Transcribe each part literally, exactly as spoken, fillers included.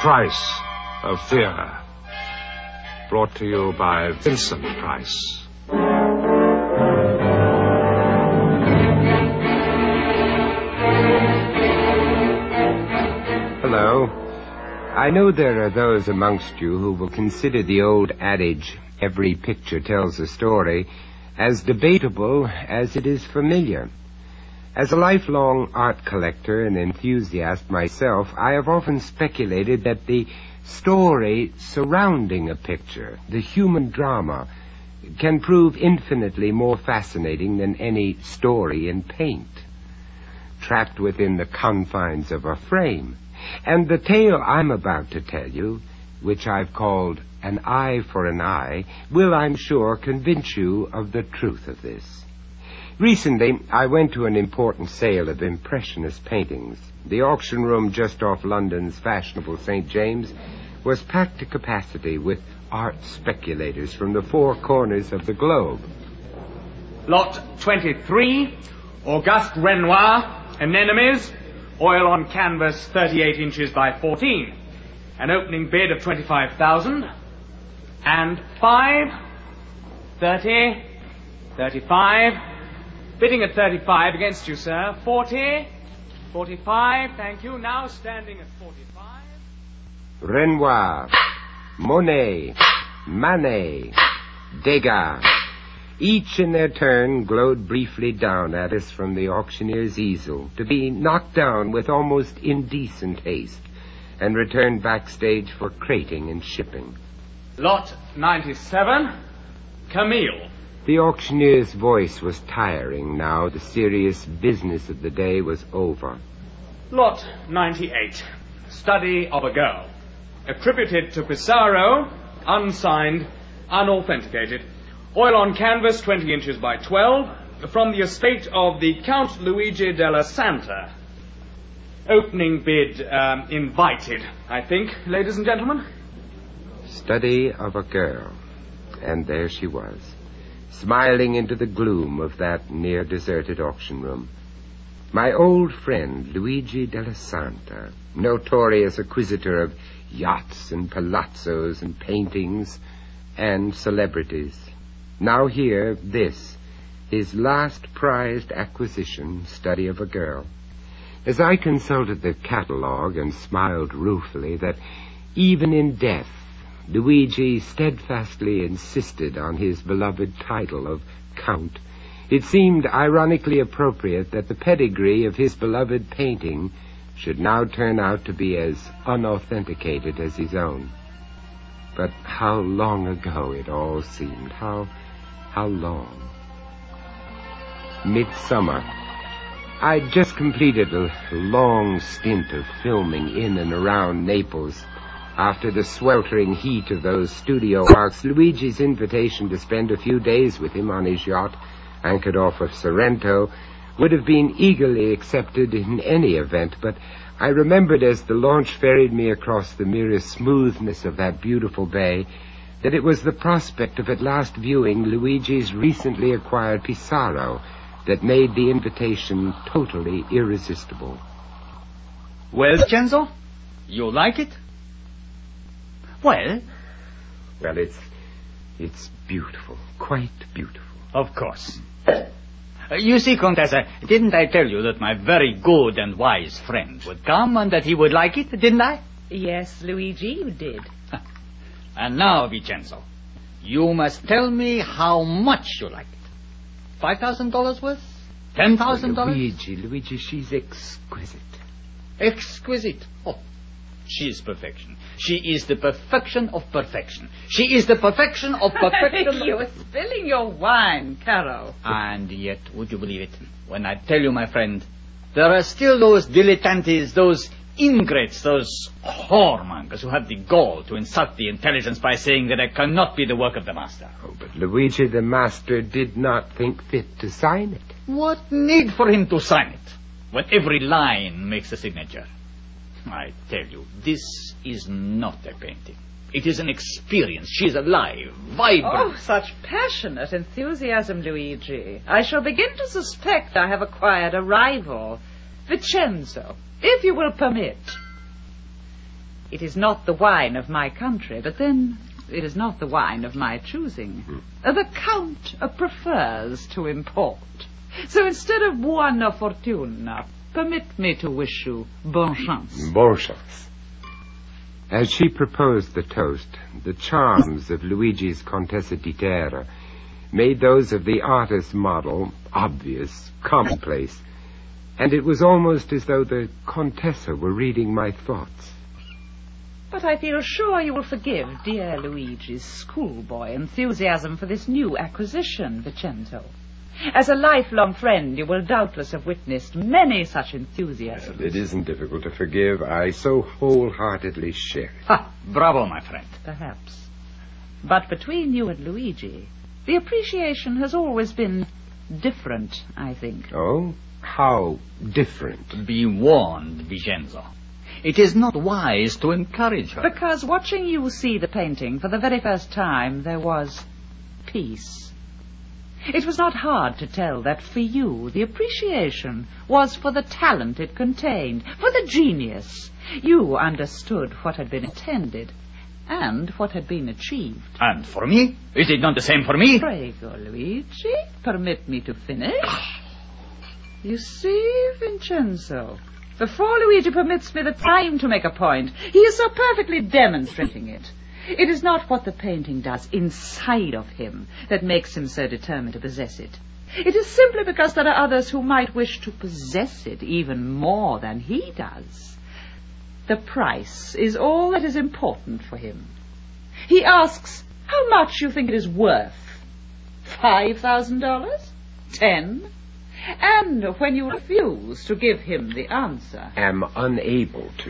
Price of Fear. Brought to you by Vincent Price. Hello. I know there are those amongst you who will consider the old adage, every picture tells a story, as debatable as it is familiar. As a lifelong art collector and enthusiast myself, I have often speculated that the story surrounding a picture, the human drama, can prove infinitely more fascinating than any story in paint, trapped within the confines of a frame. And the tale I'm about to tell you, which I've called An Eye for an Eye, will, I'm sure, convince you of the truth of this. Recently, I went to an important sale of Impressionist paintings. The auction room just off London's fashionable Saint James was packed to capacity with art speculators from the four corners of the globe. Lot twenty-three, Auguste Renoir, Anemones, oil on canvas thirty-eight inches by fourteen. An opening bid of twenty-five thousand. And five, thirty, thirty-five. Bidding at thirty-five against you, sir. Forty, forty-five, thank you. Now standing at forty-five. Renoir, Monet, Manet, Degas, each in their turn glowed briefly down at us from the auctioneer's easel, to be knocked down with almost indecent haste and returned backstage for crating and shipping. Lot ninety-seven, Camille. The auctioneer's voice was tiring now. The serious business of the day was over. Lot ninety-eight, Study of a Girl. Attributed to Pissarro, unsigned, unauthenticated. Oil on canvas twenty inches by twelve, from the estate of the Count Luigi della Santa. Opening bid um, invited, I think, ladies and gentlemen. Study of a Girl. And there she was, smiling into the gloom of that near-deserted auction room. My old friend, Luigi della Santa, notorious acquisitor of yachts and palazzos and paintings and celebrities. Now here, this, his last prized acquisition, Study of a Girl. As I consulted the catalogue and smiled ruefully that even in death, Luigi steadfastly insisted on his beloved title of Count, it seemed ironically appropriate that the pedigree of his beloved painting should now turn out to be as unauthenticated as his own. But how long ago it all seemed. How, how long. Midsummer. I'd just completed a long stint of filming in and around Naples. After the sweltering heat of those studio arcs, Luigi's invitation to spend a few days with him on his yacht, anchored off of Sorrento, would have been eagerly accepted in any event, but I remembered as the launch ferried me across the mirror smoothness of that beautiful bay that it was the prospect of at last viewing Luigi's recently acquired Pissarro that made the invitation totally irresistible. Well, Vincenzo, you like it? Well? Well, it's, it's beautiful, quite beautiful. Of course. Uh, you see, Contessa, didn't I tell you that my very good and wise friend would come and that he would like it, didn't I? Yes, Luigi, you did. And now, Vincenzo, you must tell me how much you like it. Five thousand dollars worth? Ten thousand dollars? Luigi, Luigi, she's exquisite. Exquisite? Oh, she is perfection. She is the perfection of perfection. She is the perfection of perfection. You're spilling your wine, Caro. And yet, would you believe it, when I tell you, my friend, there are still those dilettantes, those ingrates, those whoremongers who have the gall to insult the intelligence by saying that it cannot be the work of the master. Oh, but Luigi, the master, did not think fit to sign it. What need for him to sign it, when every line makes a signature? I tell you, this is not a painting. It is an experience. She is alive, vibrant. Oh, such passionate enthusiasm, Luigi. I shall begin to suspect I have acquired a rival. Vincenzo, if you will permit. It is not the wine of my country, but then it is not the wine of my choosing. Mm. Uh, the Count uh, prefers to import. So instead of buona fortuna, permit me to wish you bonne chance. Bonne chance. As she proposed the toast, the charms of Luigi's Contessa di Terra made those of the artist model obvious, commonplace, and it was almost as though the Contessa were reading my thoughts. But I feel sure you will forgive dear Luigi's schoolboy enthusiasm for this new acquisition, Vincenzo. As a lifelong friend, you will doubtless have witnessed many such enthusiasms. It isn't difficult to forgive. I so wholeheartedly share it. Ha! Bravo, my friend. Perhaps. But between you and Luigi, the appreciation has always been different, I think. Oh? How different? Be warned, Vincenzo. It is not wise to encourage her. Because watching you see the painting for the very first time, there was peace. It was not hard to tell that for you, the appreciation was for the talent it contained, for the genius. You understood what had been intended and what had been achieved. And for me? Is it not the same for me? Prego, Luigi. Permit me to finish. You see, Vincenzo, before Luigi permits me the time to make a point, he is so perfectly demonstrating it. It is not what the painting does inside of him that makes him so determined to possess it. It is simply because there are others who might wish to possess it even more than he does. The price is all that is important for him. He asks how much you think it is worth. Five thousand dollars? Ten? And when you refuse to give him the answer... Am unable to.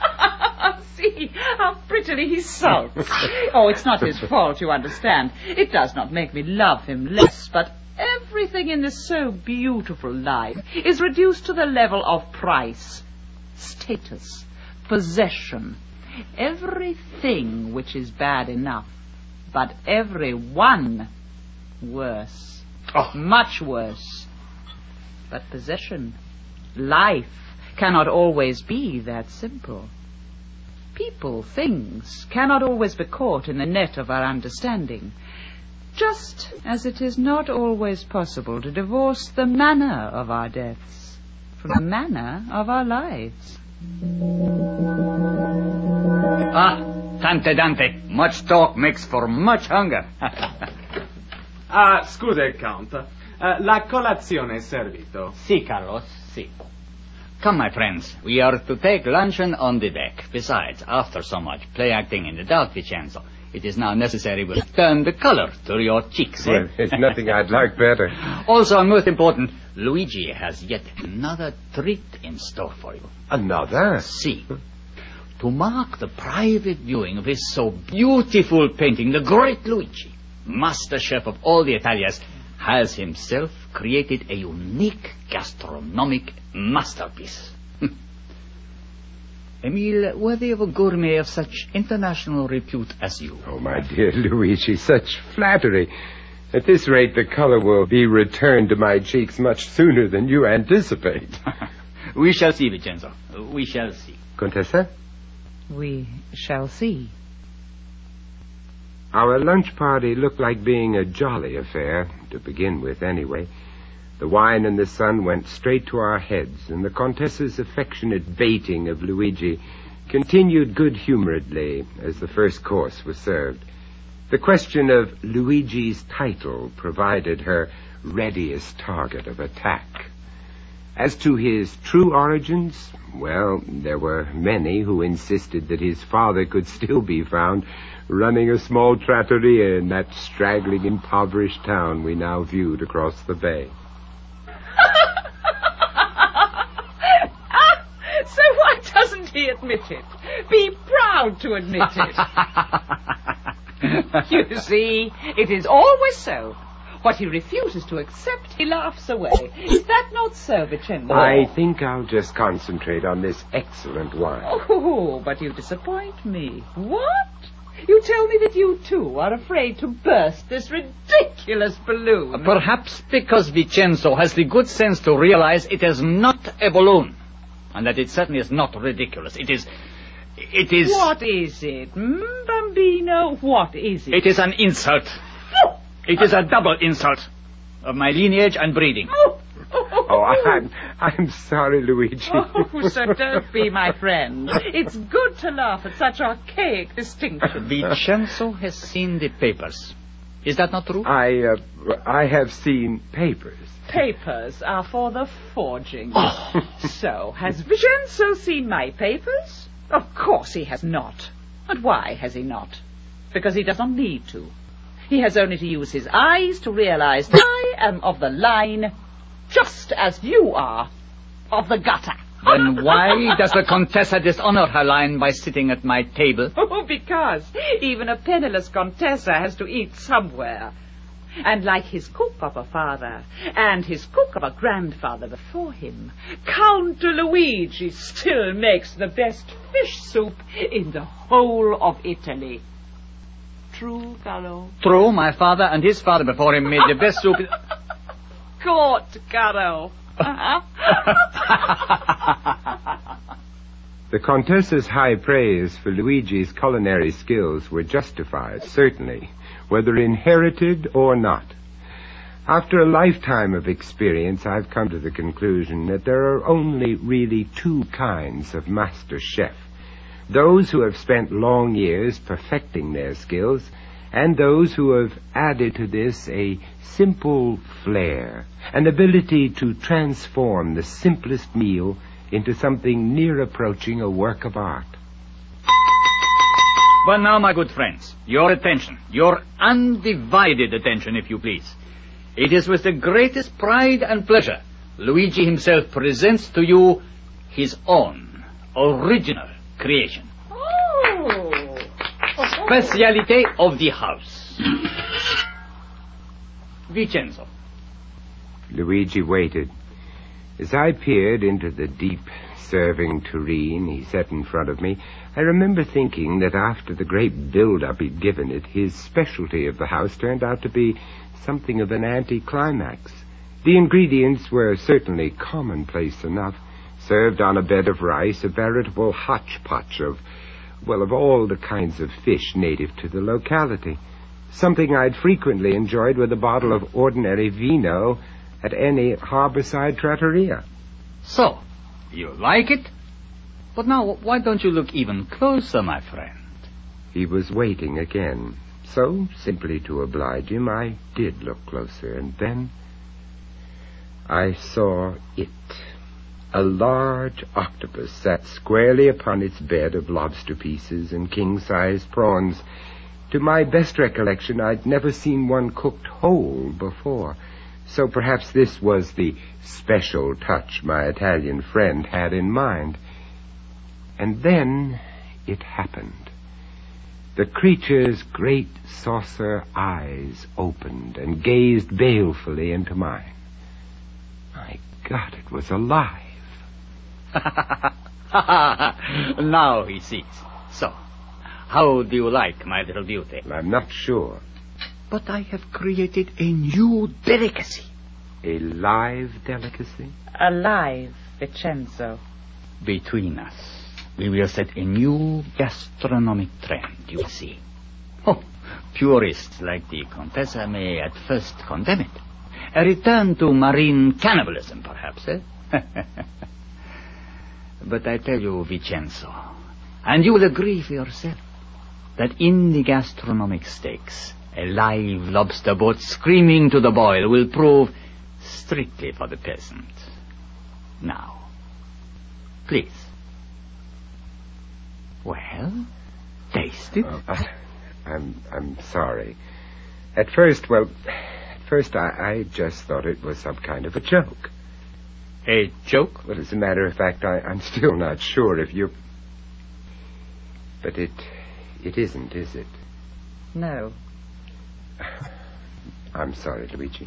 See how prettily he sulks. Oh, it's not his fault, you understand. It does not make me love him less, but everything in this so beautiful life is reduced to the level of price, status, possession. Everything which is bad enough, but every one worse. Oh. Much worse. But possession, life, cannot always be that simple. People, things, cannot always be caught in the net of our understanding, just as it is not always possible to divorce the manner of our deaths from the manner of our lives. Ah, Tante Dante, much talk makes for much hunger. Ah, scusa, Count. Uh, la colazione è servito. Si, Carlos, si. Come, my friends, we are to take luncheon on the deck. Besides, after so much play acting in the dark, Vincenzo, it is now necessary to turn the color to your cheeks. Eh? Well, there's nothing I'd like better. Also, and most important, Luigi has yet another treat in store for you. Another? See, to mark the private viewing of his so beautiful painting, the great Luigi, master chef of all the Italias, has himself created a unique gastronomic masterpiece. Emile, worthy of a gourmet of such international repute as you. Oh, my dear Luigi, such flattery. At this rate, the color will be returned to my cheeks much sooner than you anticipate. We shall see, Vincenzo. We shall see. Contessa? We shall see. Our lunch party looked like being a jolly affair, to begin with, anyway. The wine and the sun went straight to our heads, and the Contessa's affectionate baiting of Luigi continued good-humoredly as the first course was served. The question of Luigi's title provided her readiest target of attack. As to his true origins, well, there were many who insisted that his father could still be found running a small trattoria in that straggling, impoverished town we now viewed across the bay. So why doesn't he admit it? Be proud to admit it. You see, it is always so. What he refuses to accept, he laughs away. Is that not so, Vincenzo? I think I'll just concentrate on this excellent wine. Oh, but you disappoint me. What? You tell me that you, too, are afraid to burst this ridiculous balloon. Perhaps because Vincenzo has the good sense to realize it is not a balloon. And that it certainly is not ridiculous. It is... It is... What is it, hmm, Bambino? What is it? It is an insult. It is a double insult of my lineage and breeding. Oh, I'm, I'm sorry, Luigi. Oh, sir, don't be my friend. It's good to laugh at such archaic distinctions. Vincenzo has seen the papers. Is that not true? I, uh, I have seen papers. Papers are for the forging. Oh. So, has Vincenzo seen my papers? Of course he has not. And why has he not? Because he does not need to. He has only to use his eyes to realize that I am of the line, just as you are of the gutter. Then why does the Contessa dishonor her line by sitting at my table? Oh, because even a penniless Contessa has to eat somewhere. And like his cook of a father and his cook of a grandfather before him, Count Luigi still makes the best fish soup in the whole of Italy. True, Caro? True, my father and his father before him made the best soup. Court, Caro. The Contessa's high praise for Luigi's culinary skills were justified, certainly, whether inherited or not. After a lifetime of experience, I've come to the conclusion that there are only really two kinds of master chef. Those who have spent long years perfecting their skills, and those who have added to this a simple flair, an ability to transform the simplest meal into something near approaching a work of art. But now, my good friends, your attention, your undivided attention, if you please. It is with the greatest pride and pleasure Luigi himself presents to you his own original creation. Oh! Speciality of the house. Vincenzo. Luigi waited. As I peered into the deep, serving tureen he set in front of me, I remember thinking that after the great build-up he'd given it, his specialty of the house turned out to be something of an anticlimax. The ingredients were certainly commonplace enough, served on a bed of rice, a veritable hodgepodge of, well, of all the kinds of fish native to the locality. Something I'd frequently enjoyed with a bottle of ordinary vino at any harborside trattoria. So, you like it? But now, why don't you look even closer, my friend? He was waiting again. So, simply to oblige him, I did look closer, and then I saw it. A large octopus sat squarely upon its bed of lobster pieces and king-sized prawns. To my best recollection, I'd never seen one cooked whole before. So perhaps this was the special touch my Italian friend had in mind. And then it happened. The creature's great saucer eyes opened and gazed balefully into mine. My God, it was alive. Now he sees. So, how do you like my little beauty? I'm not sure. But I have created a new delicacy. A live delicacy? Alive, Vincenzo. Between us, we will set a new gastronomic trend, you will see. Oh, purists like the Contessa may at first condemn it. A return to marine cannibalism, perhaps, eh? But I tell you, Vincenzo, and you will agree for yourself, that in the gastronomic stakes, a live lobster boat screaming to the boil will prove strictly for the peasant. Now, please. Well, taste it. Oh, I, I'm I'm sorry. At first, well, at first I, I just thought it was some kind of a joke. A joke? Well, as a matter of fact, I, I'm still not sure if you... But it... it isn't, is it? No. I'm sorry, Luigi.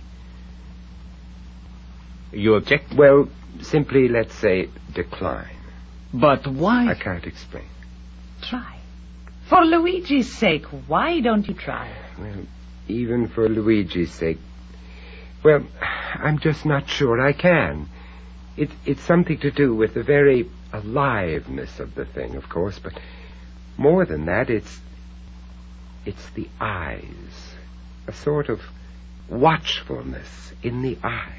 You object? Well, simply, let's say, decline. But why? I can't explain. Try. For Luigi's sake, why don't you try? Well, even for Luigi's sake... Well, I'm just not sure I can. It, it's something to do with the very aliveness of the thing, of course, but More than that, it's... it's the eyes. A sort of watchfulness in the eyes.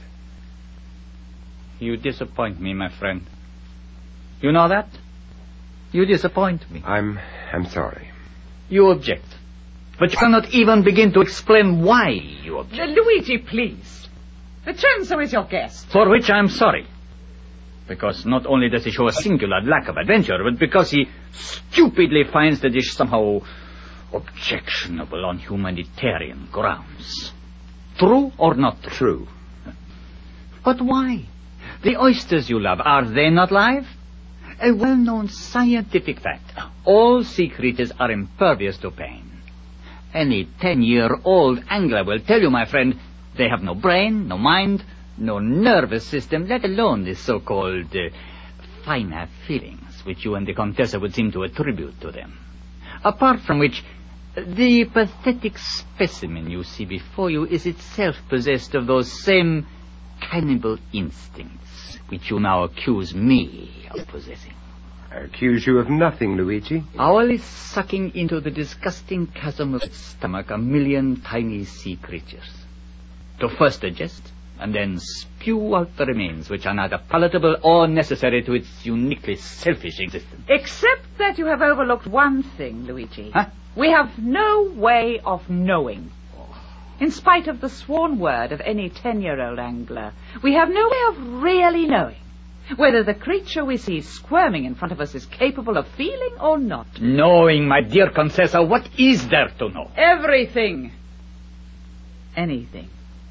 You disappoint me, my friend. You know that? You disappoint me. I'm... I'm sorry. You object. But you cannot even begin to explain why you object. Uh, Luigi, please. Vincenzo is your guest. For which I am sorry. Because not only does he show a singular lack of adventure, but because he stupidly finds the dish somehow objectionable on humanitarian grounds. True or not true? True. But why? The oysters you love, are they not live? A well-known scientific fact. All sea creatures are impervious to pain. Any ten-year-old angler will tell you, my friend, they have no brain, no mind, no nervous system, let alone the so-called uh, finer feelings which you and the Contessa would seem to attribute to them. Apart from which, the pathetic specimen you see before you is itself possessed of those same cannibal instincts which you now accuse me of possessing. I accuse you of nothing, Luigi. Hourly sucking into the disgusting chasm of its stomach a million tiny sea creatures. To first digest, and then spew out the remains which are neither palatable or necessary to its uniquely selfish existence. Except that you have overlooked one thing, Luigi. Huh? We have no way of knowing. In spite of the sworn word of any ten-year-old angler, we have no way of really knowing whether the creature we see squirming in front of us is capable of feeling or not. Knowing, my dear Contessa, what is there to know? Everything. Anything.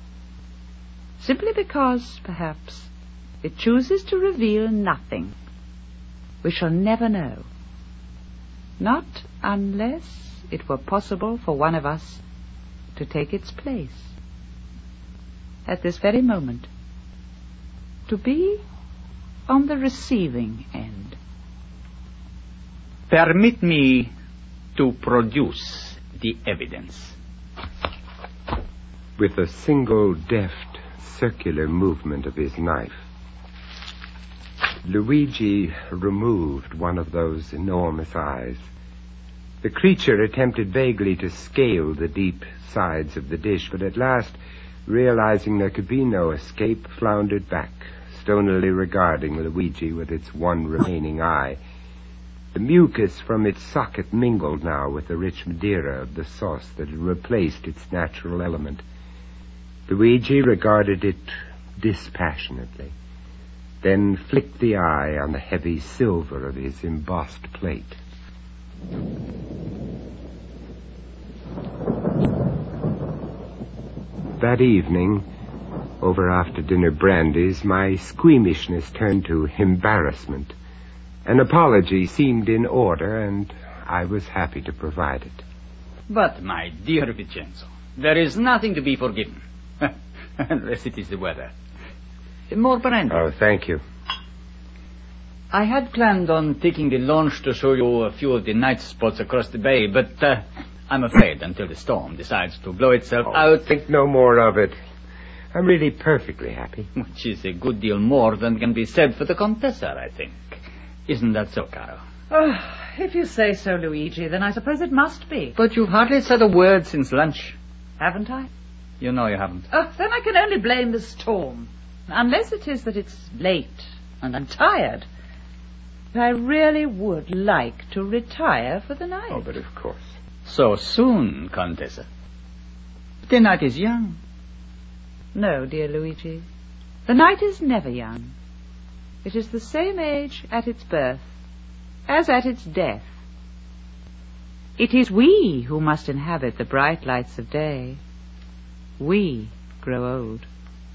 Simply because, perhaps, it chooses to reveal nothing. We shall never know. Not unless it were possible for one of us to take its place. At this very moment. To be on the receiving end. Permit me to produce the evidence. With a single deft, circular movement of his knife, Luigi removed one of those enormous eyes. The creature attempted vaguely to scale the deep sides of the dish, but at last, realizing there could be no escape, floundered back, stonily regarding Luigi with its one remaining eye. The mucus from its socket mingled now with the rich Madeira of the sauce that had replaced its natural element. Luigi regarded it dispassionately, then flicked the eye on the heavy silver of his embossed plate. That evening, over after-dinner brandies, my squeamishness turned to embarrassment. An apology seemed in order, and I was happy to provide it. But, my dear Vincenzo, there is nothing to be forgiven. Unless it is the weather. More brandy. Oh, thank you. I had planned on taking the launch to show you a few of the night spots across the bay, but uh, I'm afraid until the storm decides to blow itself Oh, out... think no more of it. I'm really perfectly happy. Which is a good deal more than can be said for the Contessa, I think. Isn't that so, Caro? Oh, if you say so, Luigi, then I suppose it must be. But you've hardly said a word since lunch. Haven't I? You know you haven't. Oh, then I can only blame the storm. Unless it is that it's late and I'm tired. I really would like to retire for the night. Oh, but of course. So soon, Contessa. The night is young. No, dear Luigi. The night is never young. It is the same age at its birth as at its death. It is we who must inhabit the bright lights of day. We grow old.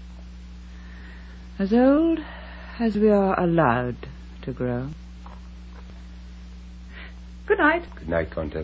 As old as we are allowed to grow. Good night. Good night, Countess.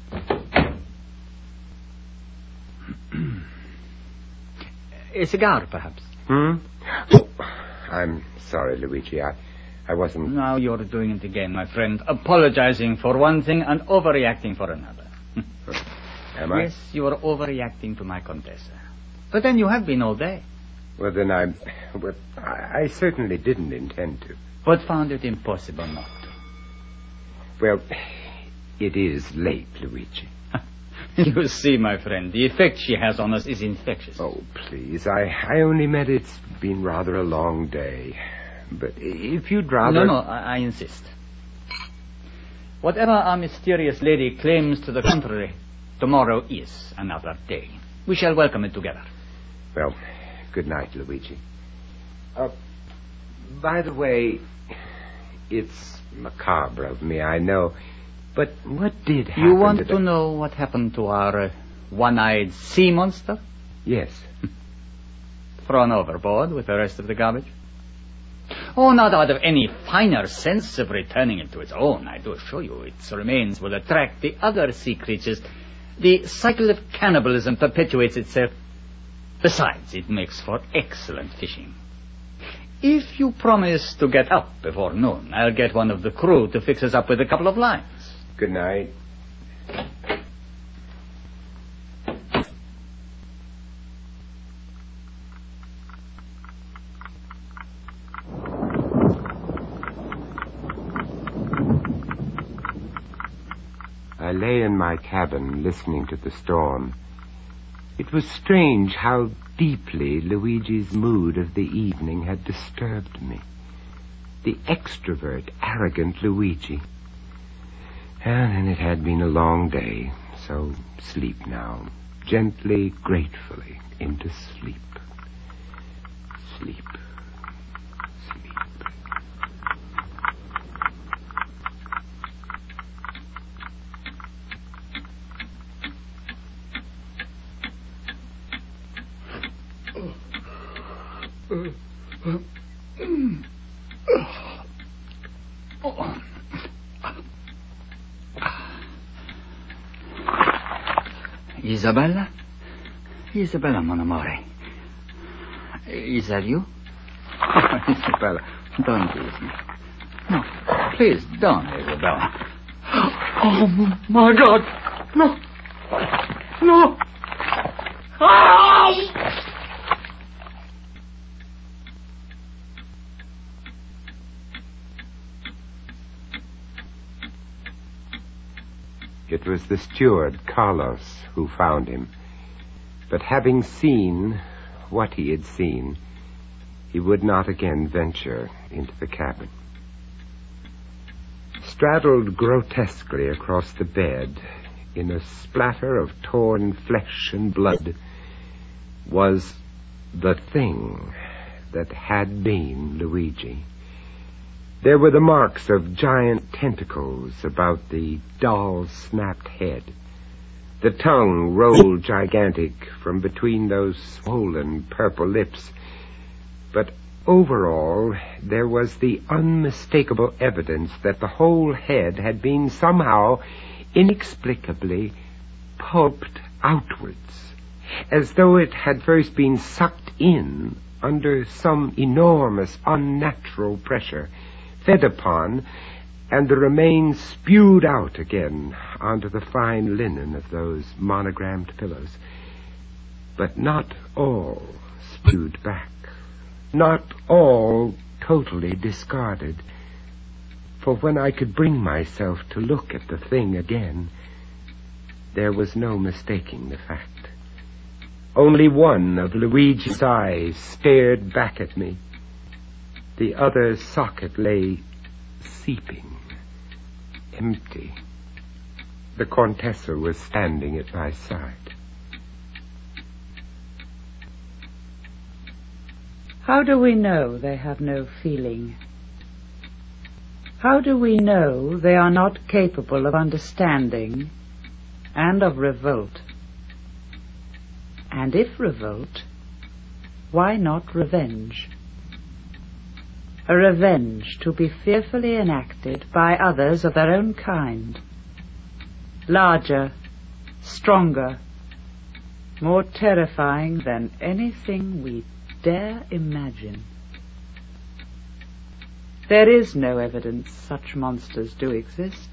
A cigar, perhaps? Hmm? Oh, I'm sorry, Luigi. I, I wasn't... Now you're doing it again, my friend. Apologizing for one thing and overreacting for another. Am I? Yes, you are overreacting to my Contessa. But then you have been all day. Well, then I... Well, I, I certainly didn't intend to. But found it impossible not to. Well, It is late, Luigi. You see, my friend, the effect she has on us is infectious. Oh, please. I, I only meant it's been rather a long day. But if you'd rather... No, no, I, I insist. Whatever our mysterious lady claims to the contrary, tomorrow is another day. We shall welcome it together. Well, good night, Luigi. Uh, by the way, it's macabre of me, I know, but what did happen You want to, to the... know what happened to our uh, one-eyed sea monster? Yes. Thrown overboard with the rest of the garbage? Oh, not out of any finer sense of returning it to its own. I do assure you its remains will attract the other sea creatures. The cycle of cannibalism perpetuates itself. Besides, it makes for excellent fishing. If you promise to get up before noon, I'll get one of the crew to fix us up with a couple of lines. Good night. I lay in my cabin listening to the storm. It was strange how deeply Luigi's mood of the evening had disturbed me. The extrovert, arrogant Luigi. And then it had been a long day, so sleep now, gently, gratefully, into sleep. Sleep. Sleep. Isabella? Isabella, mon amore. Is that you? Oh, Isabella, don't leave me. No, please don't, Isabella. Oh, my God. No. No. Ah! It was the steward, Carlos, who found him. But having seen what he had seen, he would not again venture into the cabin. Straddled grotesquely across the bed, in a splatter of torn flesh and blood, was the thing that had been Luigi. There were the marks of giant tentacles about the doll's snapped head. The tongue rolled gigantic from between those swollen purple lips. But overall, there was the unmistakable evidence that the whole head had been somehow, inexplicably, pulped outwards, as though it had first been sucked in under some enormous, unnatural pressure, fed upon, and the remains spewed out again onto the fine linen of those monogrammed pillows. But not all spewed back. Not all totally discarded. For when I could bring myself to look at the thing again, there was no mistaking the fact. Only one of Luigi's eyes stared back at me. The other socket lay seeping, empty. The Contessa was standing at my side. How do we know they have no feeling? How do we know they are not capable of understanding and of revolt? And if revolt, why not revenge? A revenge to be fearfully enacted by others of their own kind. Larger, stronger, more terrifying than anything we dare imagine. There is no evidence such monsters do exist.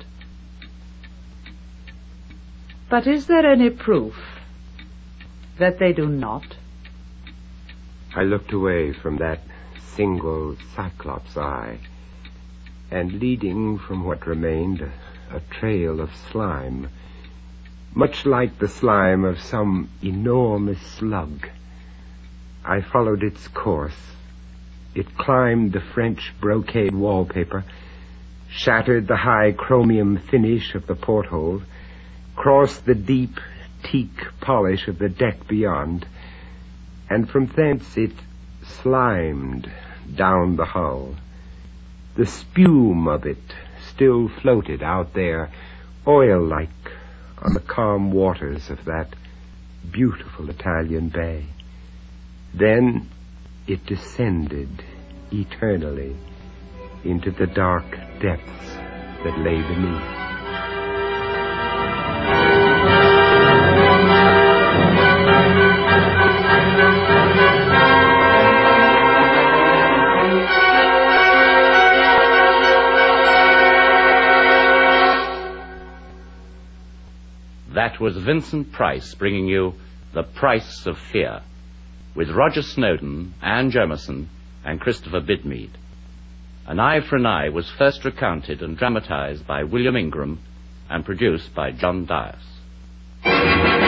But is there any proof that they do not? I looked away from that single cyclops eye, and leading from what remained a a trail of slime, much like the slime of some enormous slug. I followed its course. It climbed the French brocade wallpaper, shattered the high chromium finish of the porthole, crossed the deep teak polish of the deck beyond, and from thence it slimed down the hull. The spume of it still floated out there, oil-like, on the calm waters of that beautiful Italian bay. Then it descended eternally into the dark depths that lay beneath. That was Vincent Price bringing you The Price of Fear, with Roger Snowden, Anne Jemison, and Christopher Bidmead. An Eye for an Eye was first recounted and dramatized by William Ingram and produced by John Dias.